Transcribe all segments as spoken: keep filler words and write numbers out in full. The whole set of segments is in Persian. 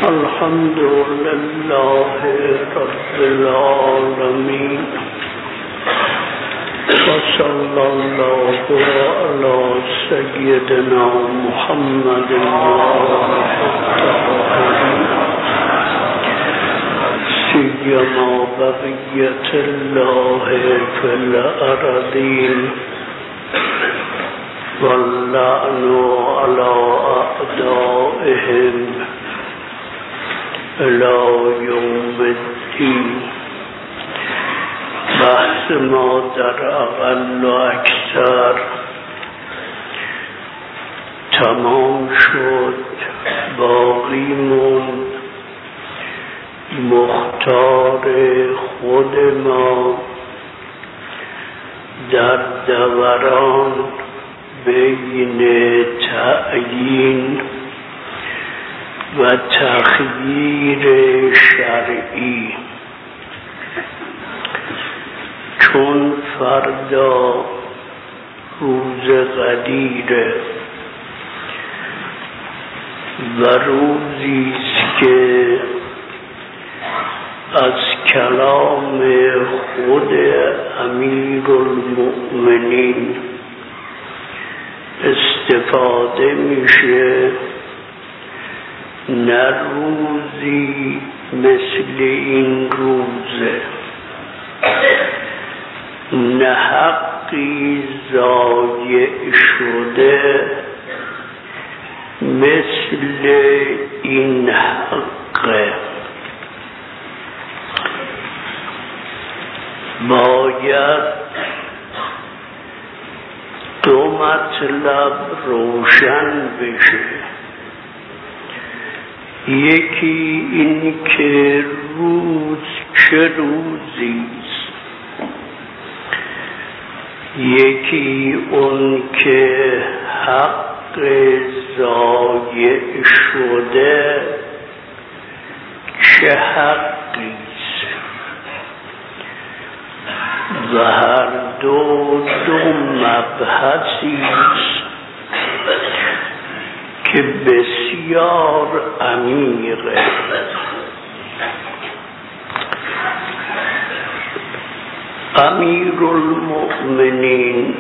الحمد لله رب العالمين وصلى الله على سيدنا محمد سيما بقية الله في الأرضين واللعن على أعدائهم إلى يوم الدين. بحث ما در اقل و اکثر تمام شد، باقی موند مختار خود ما در دوران بین تعیین و تخییر شرعی. چون فردا روز قدیره و روزیست که از کلام خود امیرالمؤمنین استفاده میشه، نه روزی مثل این روزه، نه حقی ضایع شده مثل این حقه. باید دو مطلب روشن بشه. یکی این که روز چه روزیست، یکی اون که حق ضایع شده چه حقیست، و هر دو دو مبحثیست که بسیار عمیقه. امیرالمؤمنین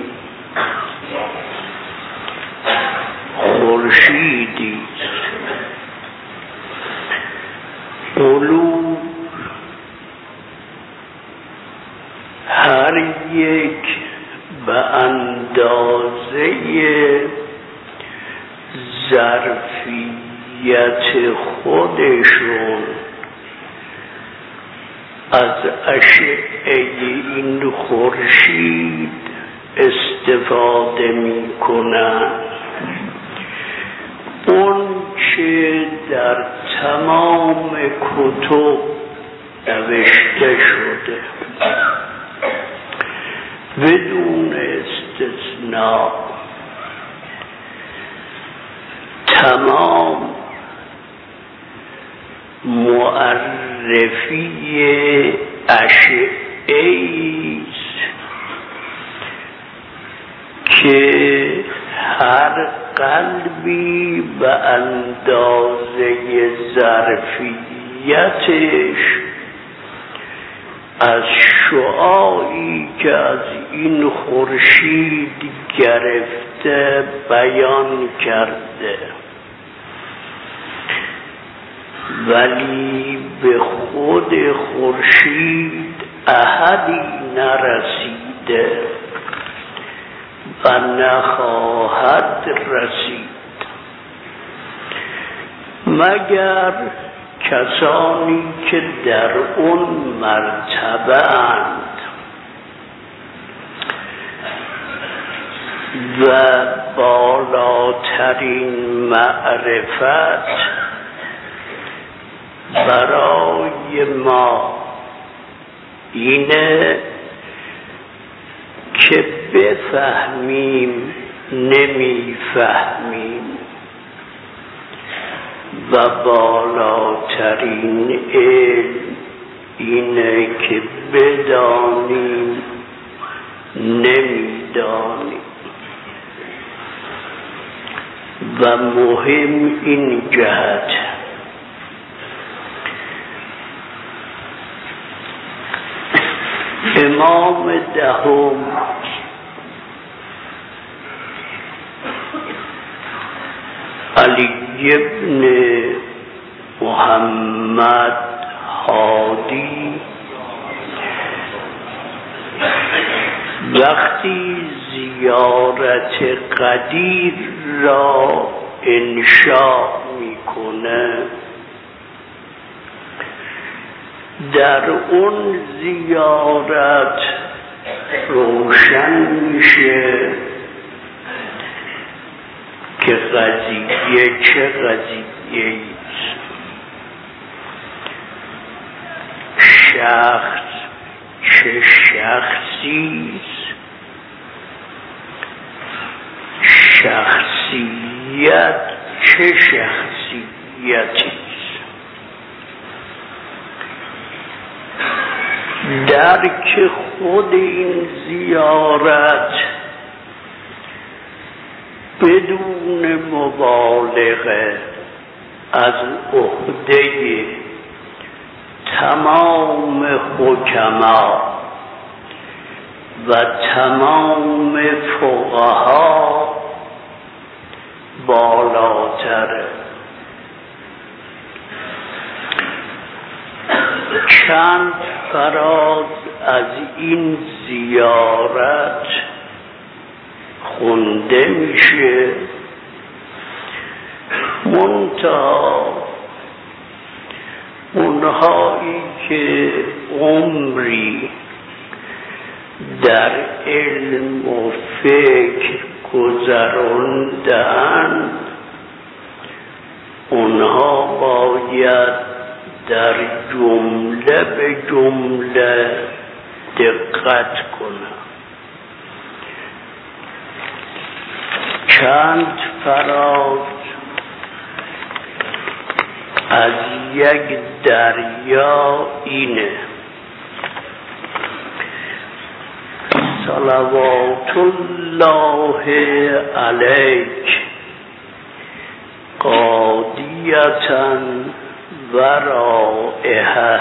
خورشیدیست، قلوب هر یک به اندازه ظرفیت خودشون از اشعه این خورشید استفاده می کنند. اون چه در تمام کتب نوشته شده بدون استثناء، تمام معرفی اشعه‌ایست که هر قلبی به اندازه ظرفیتش از شعاعی که از این خورشید گرفته بیان کرده، ولی به خود خورشید احدی نرسیده و نخواهد رسید مگر کسانی که در اون مرتبه اند و بالاترین معرفت برای ما اینه که بفهمیم نمیفهمیم، و بالاترین علم اینه که بدانیم نمیدانیم. و مهم این جهت امام دهم علی ابن محمد هادی وقتی زیارت قدیر را انشاء میکنه در اون زیارت روشن میشه که قضیه چه قضیه است، شخص چه شخصی است، شخصیت چه شخصیتی است. درک خود این زیارت بدون مبالغه از عهده تمام حکما و تمام فقها بالاتره. چند فراز از این زیارت خونده میشه، منتها اونهایی که عمری در علم و فکر گذراندن، اونها باید در جمله به جمله دقت کنند. چند فراز از یک دریا اینه: صلوات الله علیک قادیة و رائحة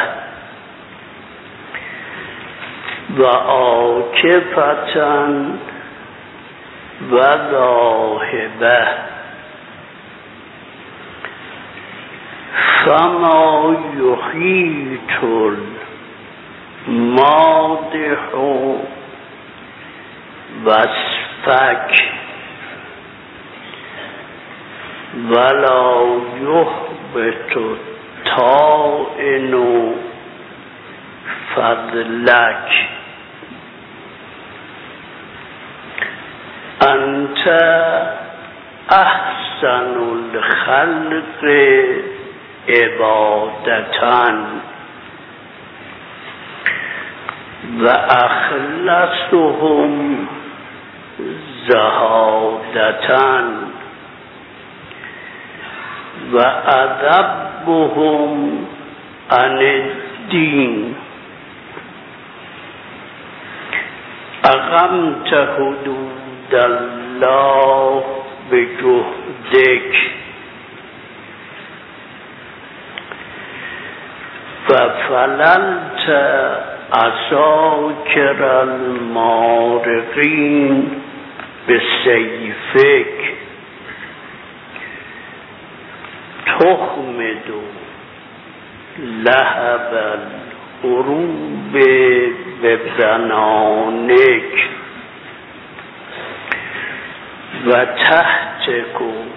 و عاکفة و ذاهبة فما یحیط المادح وصفک ولا یحبط طائن فضلک انت احسن الخلق عبادتاً و اخلصهم زهادتاً و ادبهم عن الدین. اقمت حدود الله بجهدک ففللت عساکر المارقین بسیفک تخمد لهب الحروب ببنانک و تحتک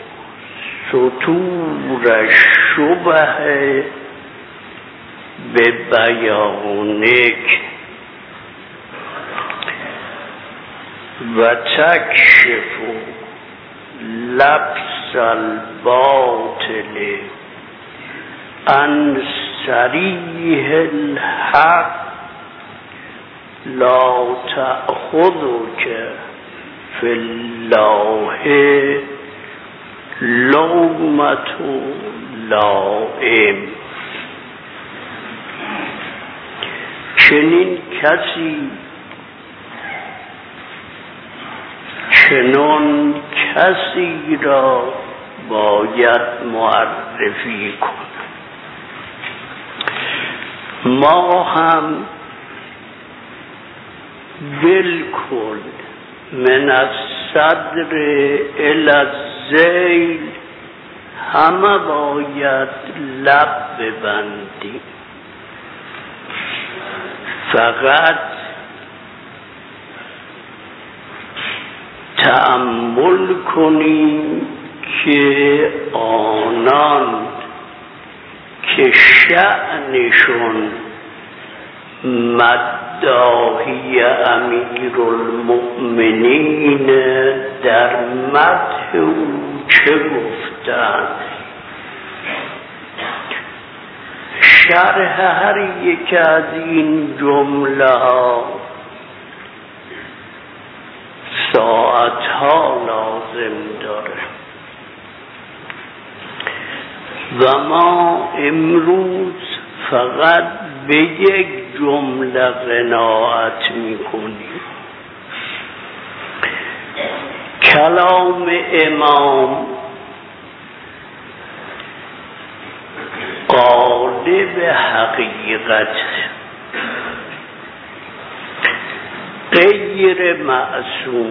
سطور الشبه به بیانک و تکشف لبس الباطل عن صریح الحق لا تأخذک فی الله لومة لائم. چنین کسی چنان کسی را باید معرفی کن. ما هم بالکل من الصدر الی الذیل همه باید لب ببندی، فقط تأمل کنیم که آنان که شأنشون مداحی امیر المؤمنین در مدح او چه گفتند. شرح هر یک از این جمله ها ساعت ها لازم داره و ما امروز فقط به یک جمله قناعت میکنیم. کلام امام غالب حقیقت، غیر معصوم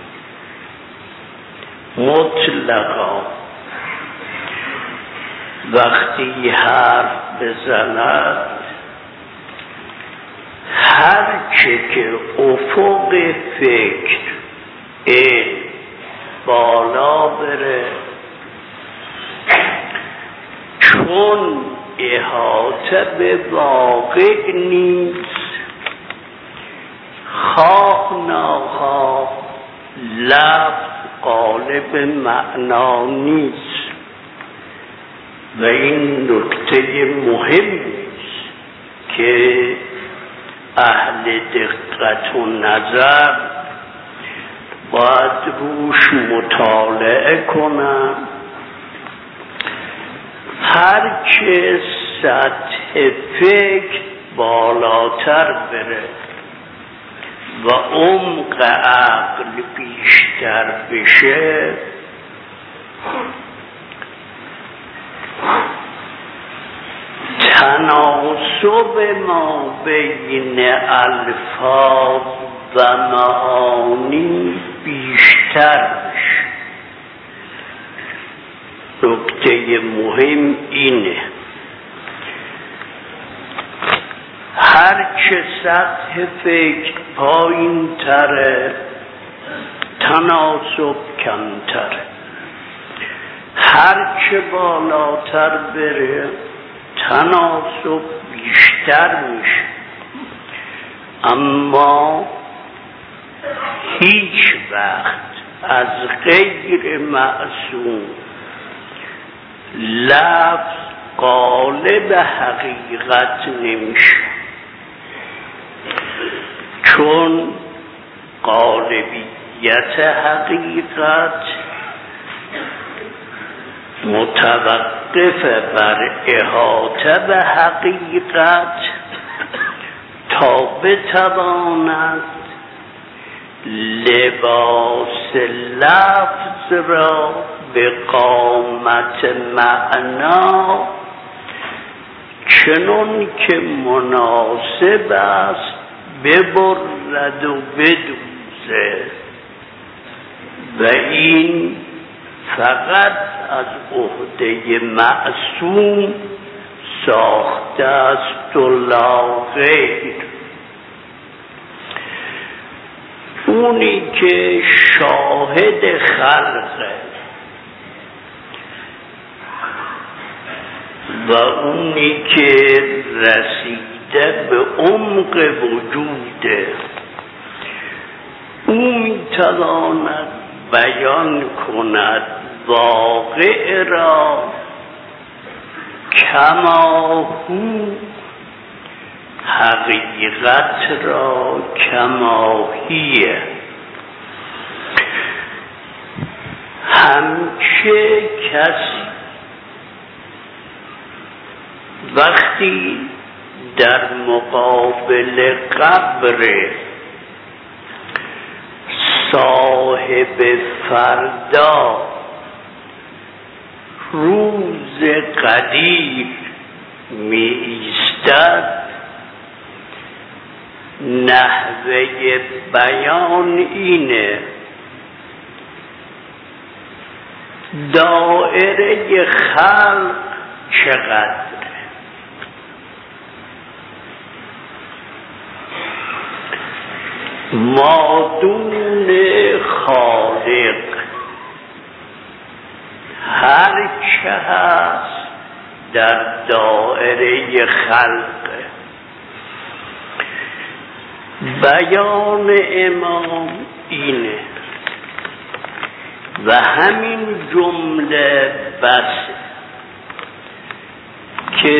مطلقا وقتی حرف بزند هر چه که افق فکر علم بالا بره چون احاطه به واقع نیست، خواه ناخواه لفظ غالب معنا نیست و این نکته مهم است که اهل دقت و نظر باید روش مطالعه کنم. هر چه سطح فکر بالاتر بره و عمق عقل بیشتر بشه تناسب ما بین الفاظ و معانی بیشتر بشه. نکته مهم اینه هرچه سطح فکر پایین تره تناسب کمتره، هرچه بالاتر بره تناسب بیشتر میشه. اما هیچ وقت از غیر معصوم لفظ غالب حقیقت نمیشه، چون غالبیت حقیقت متوقف بر احاطه به حقیقت تا بتواند لباس لفظ را به قامت معنا چنون که مناسب است ببرد و بدوزه و این فقط از عهده معصوم ساخته است و لا غیر. اونی که شاهد خلقه و اونی که رسیده به عمق وجوده او میتواند بیان کند واقع را کما هو، حقیقت را کما هیه. همچه کسی وقتی در مقابل قبر صاحب فردا روز قدیر می ایستد نحوه بیان اینه. دایره خلق چقدر؟ مادون خالق هر چه هست در دایره خلق. بیان امام اینه و همین جمله بس که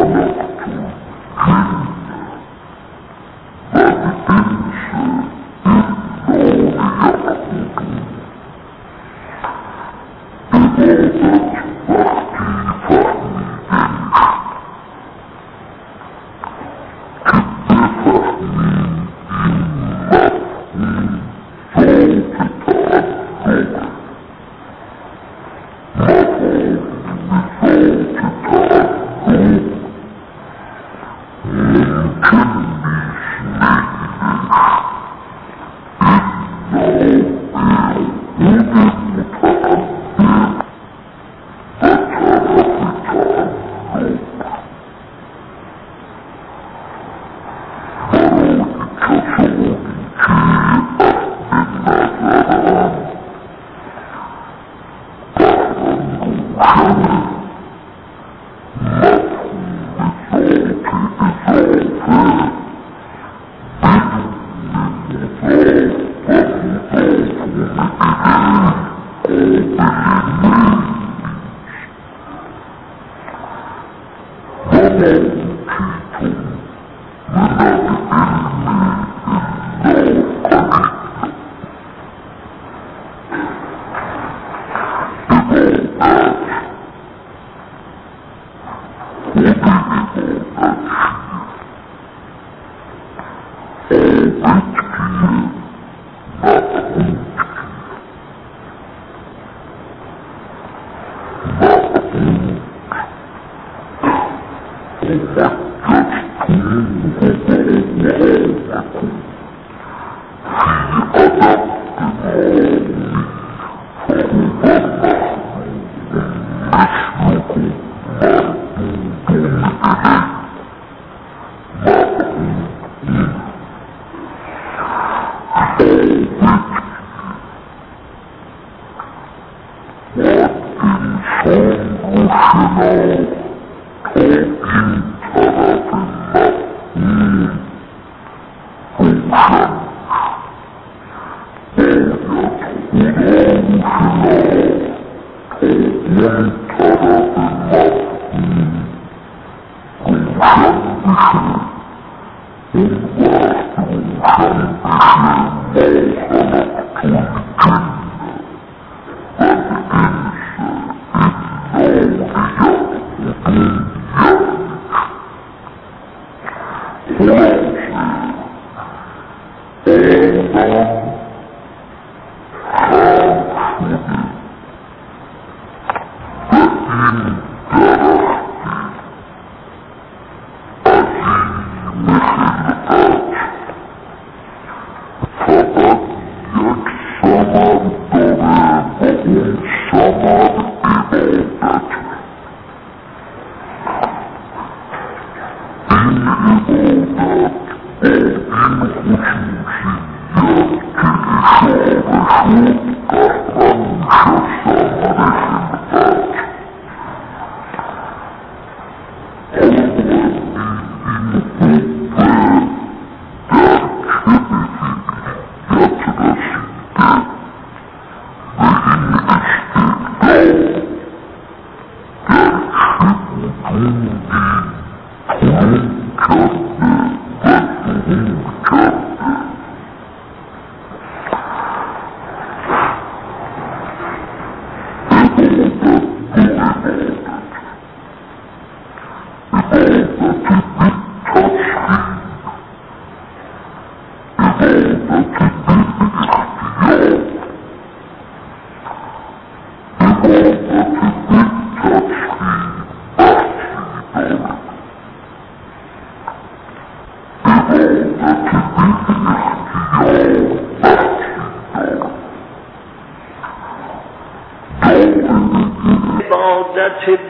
عبادت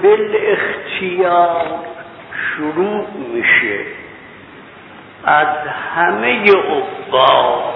بالاختیار شروع میشه از همه عباد،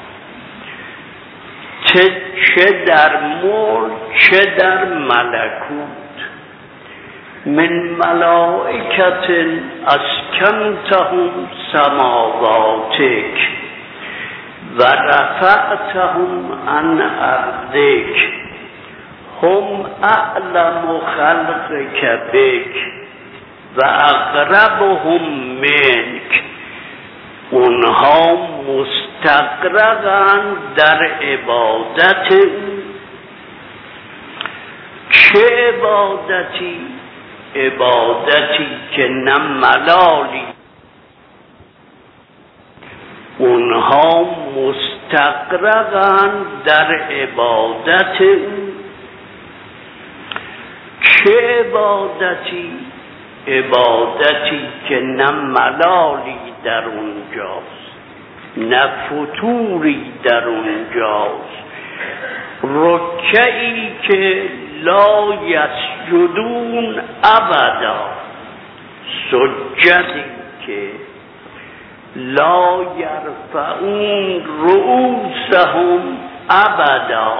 چه در ملک چه در ملکوت. من ملائکت اسکنتهم سماواتک و رفعتهم عن ارضک هم اعلم خلقک بک و اقربهم منک، اونها مستغرقند در عبادت او. چه عبادتی؟ عبادتی که نه ملالی، اونها مستغرقند در عبادت او. چه عبادتی؟ عبادتی که نه ملالی در اونجاست، نه فتوری در اونجاست، رکعی که لا یسجدون ابدا، سجدی که لا یرفعون رؤوسهم ابدا،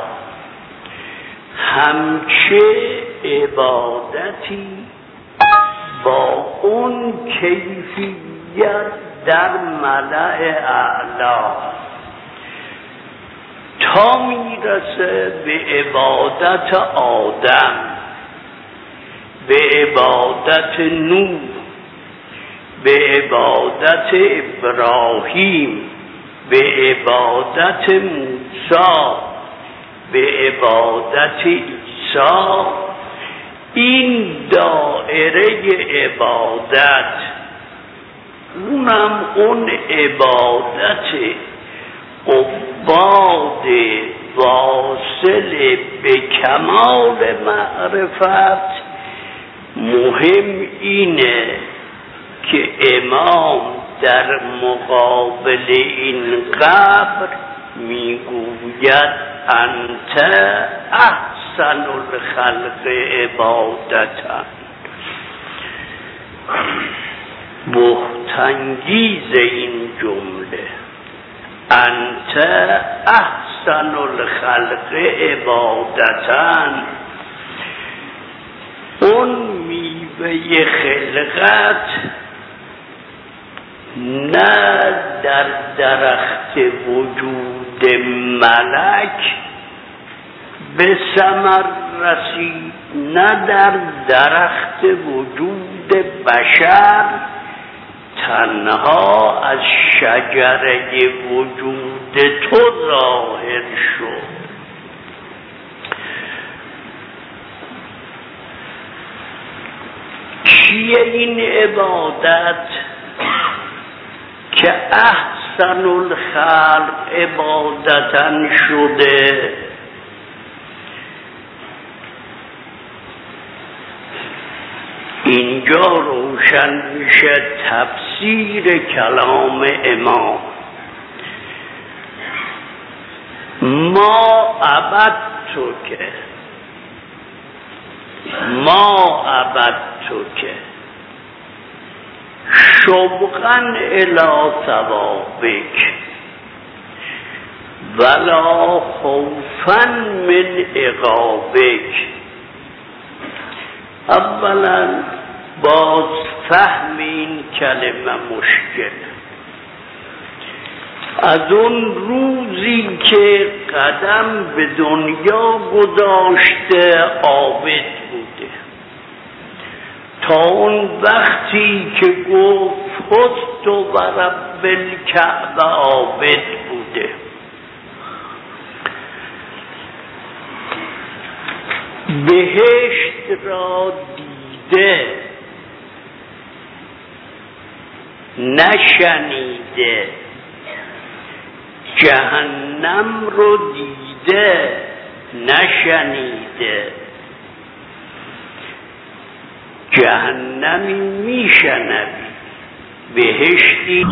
همچه عبادتی با اون کیفیت در ملأ اعلا تا میرسه به عبادت آدم، به عبادت نوح، به عبادت ابراهیم، به عبادت موسی، به عبادت عیسی. این دایره عبادت، اونم اون عبادت عباد واصل به کمال معرفت. مهم اینه که امام در مقابل این قبر میگوید انت احسن الخلق عبادتا. بهتانگیز این جمله انت احسن الخلق عبادتا، اون میوه خلقت نه در درخت وجود ملک به ثمر رسید، نه در درخت وجود بشر، تنها از شجره وجود تو ظاهر شد. چیه این عبادت که احسن الخلق عبادتن شده؟ اینجا روشن میشه تفسیر کلام امام. ما عبدتو که ما عبدتو که شوقا الی ثوابک ولا خوفا من عقابک. اولا باز فهم این کلمه مشکل. از اون روزی که قدم به دنیا گذاشته عابد بوده تا اون وقتی که گفت فزت و رب الکعبه عابد بوده. بهشت را دیده نشنیده، جهنم رو دیده نشنیده. جهنمی میشنوی، بهشتی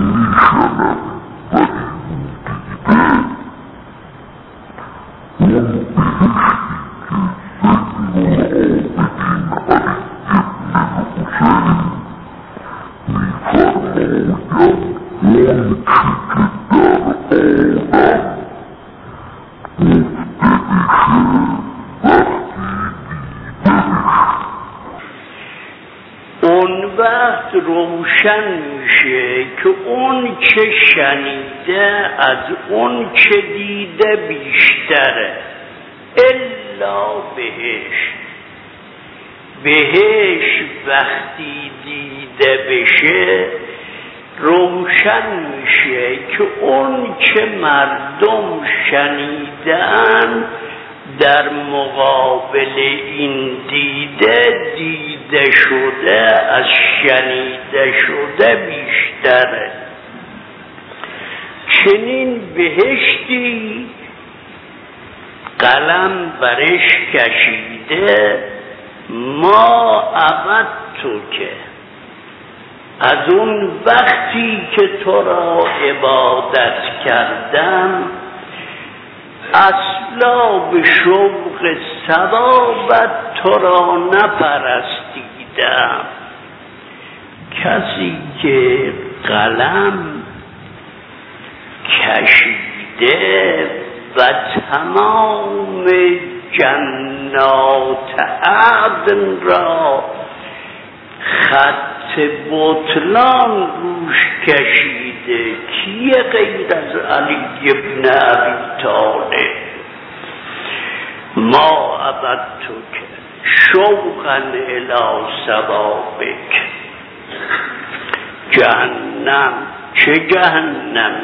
اون وقت روشن میشه که اون چه شنیده از اون چه دیده بیشتره. الا بهشت، بهش وقتی دیده بشه روشن میشه که اون که مردم شنیدن در مقابل این دیده دیده شده از شنیده شده بیشتره. چنین بهشتی قلم برش کشیده ما ابد تو که از اون وقتی که تو را عبادت کردم اصلا به شوق ثوابت تو را نپرستیدم. کسی که قلم کشیده و تمام جنات عدن را خط بطلان روش کشیده، کیه غیر از علی ابن ابی طالب؟ ما عبدتک شوقا الی ثوابک. جهنم چه جهنمی؟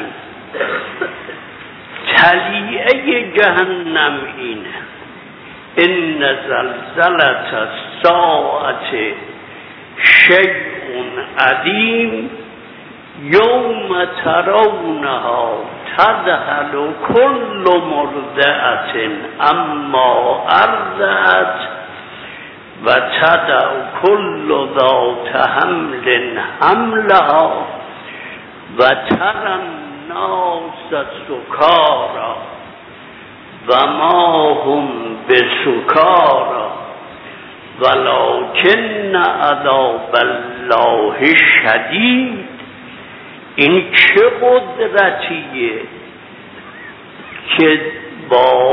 تلیعه جهنم اینه: ان زلزلة الساعة شیء عظیم یوم ترونها تذهل كل مرضعة عما ارضعت و تضع كل ذات حمل حملها و تری الناس سکارى و ما هم بسکارى ولکن عذاب الله شدید. این چه قدرتیه که با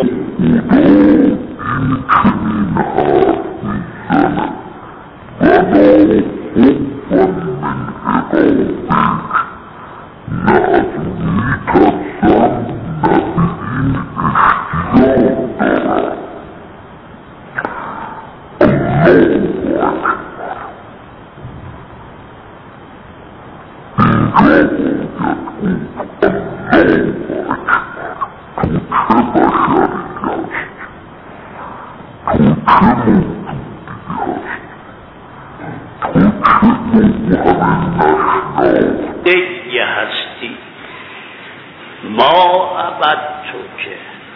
دیگه هستی. ما عبدتک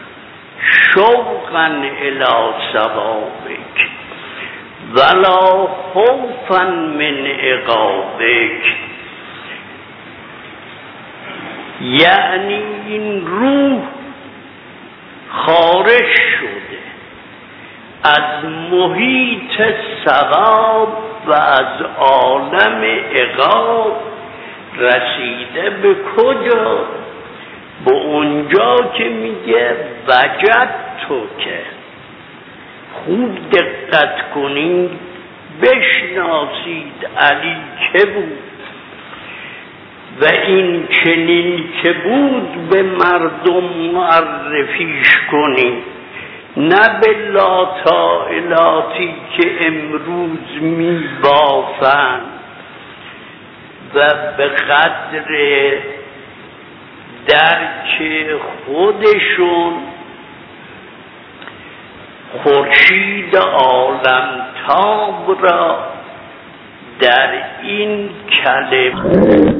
شوقا الی ثوابک ولا خوفا من عقابک. یعنی این روح خارج شده از محیط ثواب و از عالم عقاب، رسیده به کجا؟ به اونجا که میگه وجد تو که. خوب دقت کنید بشناسید علی که بود و این چنین که بود به مردم معرفیش کنید، نه به لاتائلاتی که امروز میبافند و به قدر درک خودشون خورشید عالم تاب را در این کلمه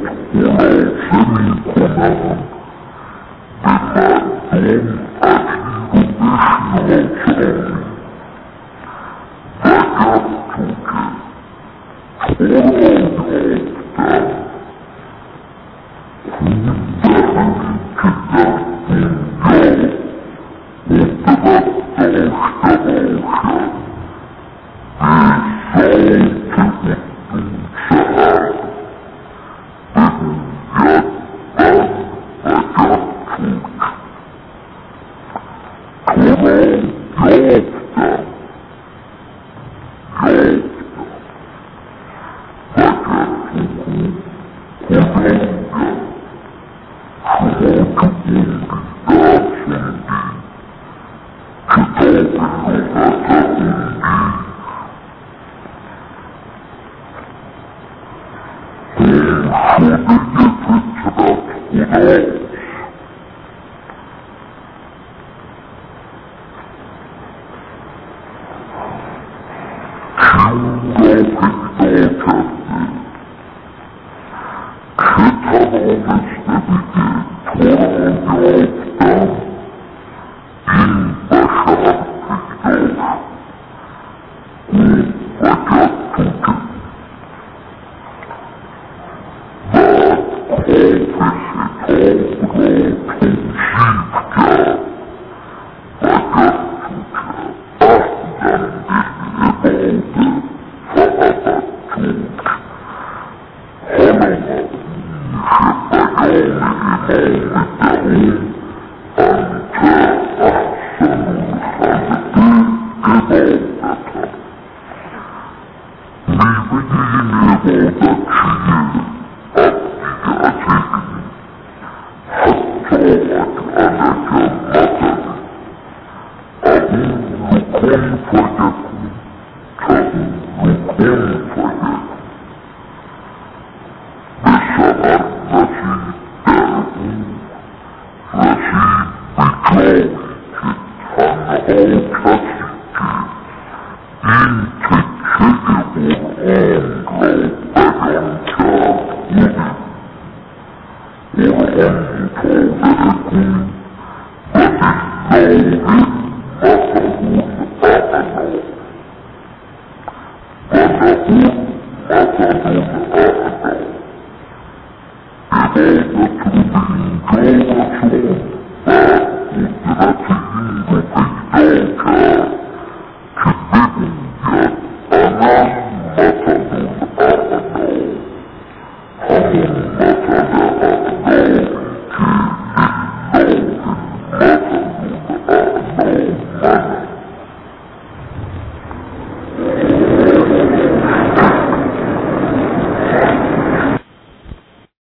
Thank you.